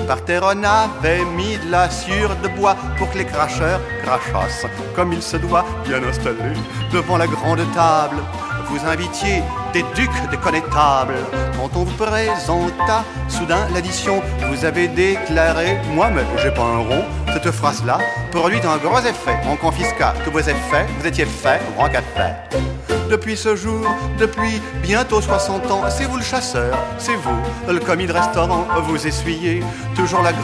Par terre on avait mis de la sciure de bois pour que les cracheurs crachassent comme il se doit, bien installés devant la grande table. Vous invitiez des ducs, des connétables. Quand on vous présenta soudain l'addition, vous avez déclaré « Moi, mais j'ai pas un rond ». Cette phrase-là produit un gros effet. On confisqua tous vos effets, vous étiez fait au grand café. Depuis ce jour, depuis bientôt 60 ans, c'est vous le chasseur, c'est vous le commis de restaurant. Vous essuyez toujours la